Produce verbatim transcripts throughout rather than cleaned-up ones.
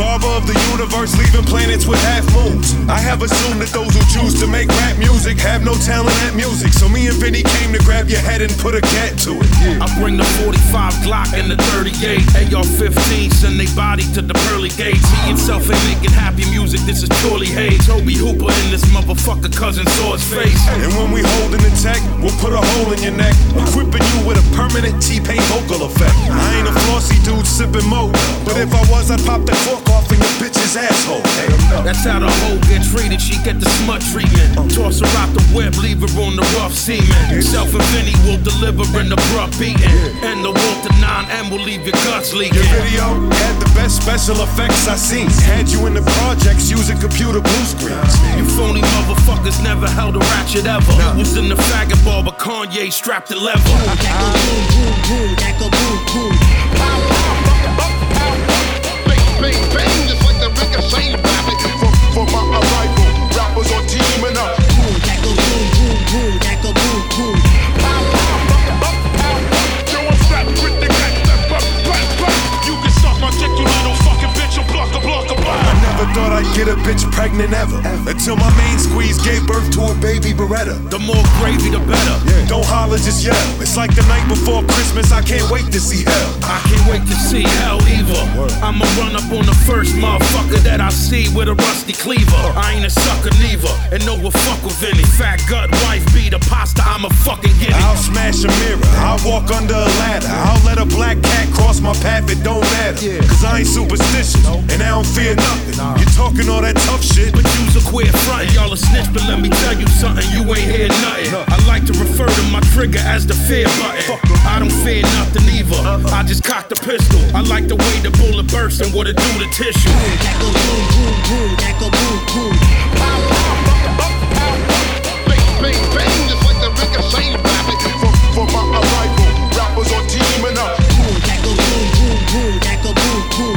Father of the universe, leaving planets with half moons. I have assumed that those who choose to make rap music have no talent at music. So me and Vinny came to grab your head and put a cat to it. I bring the forty-five Glock and the thirty-eight. A R fifteen, send they body to the pearly gates. He himself ain't making happy music, this is purely hate. Toby Hooper in this motherfucker cousin saw his face. And when we holdin' the tech, we'll put a hole in your neck, equipping you with a permanent T-Pain vocal effect. I ain't a flossy dude sipping mo, but if I was, I'd pop the cork off in your bitch's asshole. That's how the hoe get treated, she get the smut treatment. Toss her out the web, leave her on the rough semen. Self and Vinny will deliver an abrupt beating, and the Walter nine M will leave your guts leaking. Your video had the best special effects I seen. Had you in the projects using computer blue screens. You phony motherfuckers never held a ratchet ever. You was in the faggot bar, but Kanye strapped the lever. That go boom, boom, boom, that go boom, boom. Bang, bang, just like the ricochet rabbit. For, for my arrival, rappers are teaming up. Boom, that go boom, boom, boom, that go boom, boom. Yo, I'm strapped with the gat, step up, back, back. You can suck my dick, you little fucking bitch, I'm block, a block, a block. I never thought I'd get a bitch pregnant ever, until my main squeeze gave birth to a baby Beretta. The more gravy, the better. Yeah. Don't holler, just yell. It's like the night before Christmas, I can't wait to see hell. I can't wait to see hell either. I'ma run up on the first motherfucker that I see with a rusty cleaver. I ain't a sucker neither, and no will fuck with any. Fat gut wife beat a pasta, I'ma fucking get it. I'll smash a mirror, I'll walk under a ladder, I'll let a black cat cross my path, it don't matter. Cause I ain't superstitious, and I don't fear nothing. You're talking all that tough shit, but you's a queer front. Y'all a snitch, but let me tell you something, you ain't hear nothing. I like to refer to my trigger as the fear button. I don't fear nothing either, I just cocked the pistol. I like the way the bullet bursts and what it do to tissue. Boom, that go boom, boom, boom, that go boom, boom. Bang, bang, bang, just like the ricochet rabbit. For, for my arrival, rappers are teaming up. Boom, that go boom, boom, boom, that go boom, boom.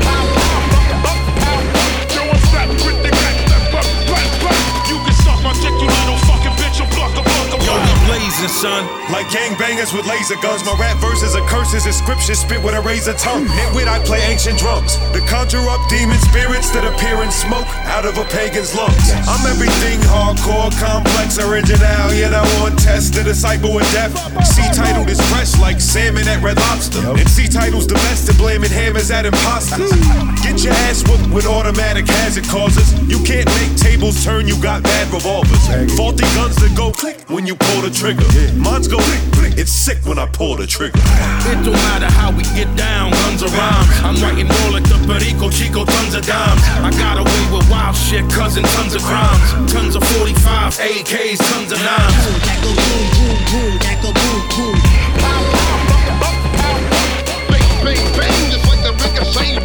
Yo, I'm strapped with the gat, step up, back, back. You can suck my dick, you little fucking bitch, I'm block, a block, a block. Yo, we blazing, son. like gangbangers with laser guns. My rap verses are curses and scriptures spit with a razor tongue. Nitwit, I play ancient drums to conjure up demon spirits that appear in smoke out of a pagan's lungs. I'm everything hardcore, complex, original, yet I want test the disciple with death. C-titled is fresh like salmon at Red Lobster, and C-title's domestic, blaming hammers at imposters. Get your ass whooped with automatic hazard causes. You can't make tables turn, you got bad revolvers. Faulty guns that go click when you pull the trigger. Mines go click, click, it's sick when I pull the trigger. It don't matter how we get down, guns or rhymes. I'm writing more like the Perico Chico, tons of dimes. I got away with wild shit, cousin, tons of crimes. Tons of forty-fives, A Ks, tons of nines. That go boom, boom, boom, that go boom, boom. Bang, bang, bang, just like the ricochet.